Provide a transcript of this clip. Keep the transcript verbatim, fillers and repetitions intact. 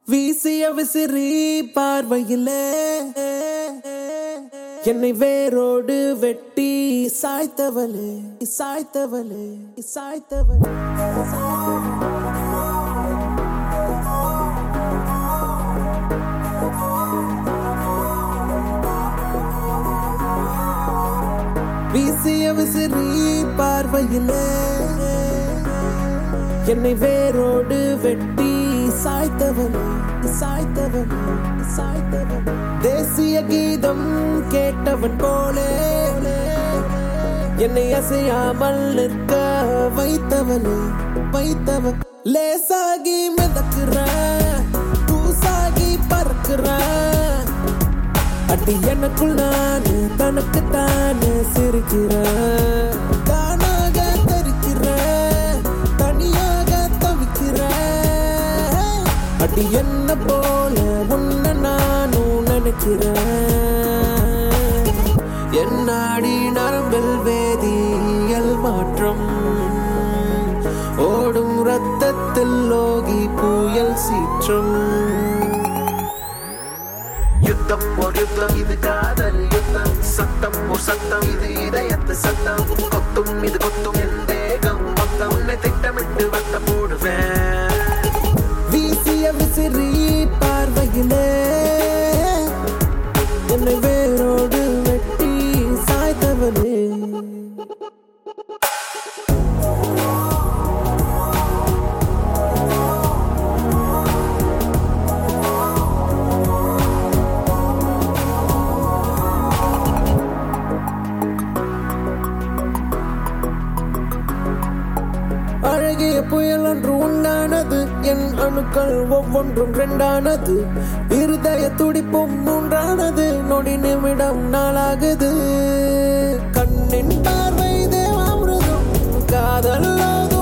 வீசிய விசிறி பார்வையிலே என்னை வேரோடு வெட்டி சாய்த்தவளே சாய்த்தவளே சாய்த்தவளே வீசிய விசிறி பார்வையிலே என்னை வேரோடு வெட்டி சாய்த்தவளே சாய்த்தவளே சாய்த்தவளே தேசிய கீதம் கேட்டவன் போலே என்னை அசையாமல் நிற்க வைத்தவளே வைத்தவன் லேசாகி மிதக்குற தூசாகி பறக்குற அடி எனக்குள் நான் தனக்கு தானே சிரிக்கிறேன் தானாக தரிக்கிறேன் தனியாக தவிக்கிறேன் அடி என்ன போல உன்னை நானும் நினைக்கிறேன் என்னாடி நரம்பில் வேதியியல் மாற்றம் ஓடும் ரத்தத்தில் லோகி புயல் சீற்றம் யுத்தம் ஒரு யுத்தம் இது காதல் யுத்தம் சத்தம் ஒரு சத்தம் இது இதயத்து சத்தம் கொத்தும் இது கொத்தும் என் தேகம் மொத்தம் உன்னை திட்டமிட்டு வட்ட போடுவேன் வீசிய விசிறி பார்வையிலே என்னை வேரோடு வெட்டி சாய்த்தவளே அழகிய புயல் ஒன்று உண்டானது என் அணுக்கள் ஒவ்வொன்றும் ரெண்டானது இருதய துடிப்பும் மூன்றானது நொடி நிமிடம் நாளாகுது கண்ணின் பார்வை தேவாமிருதம் காதல்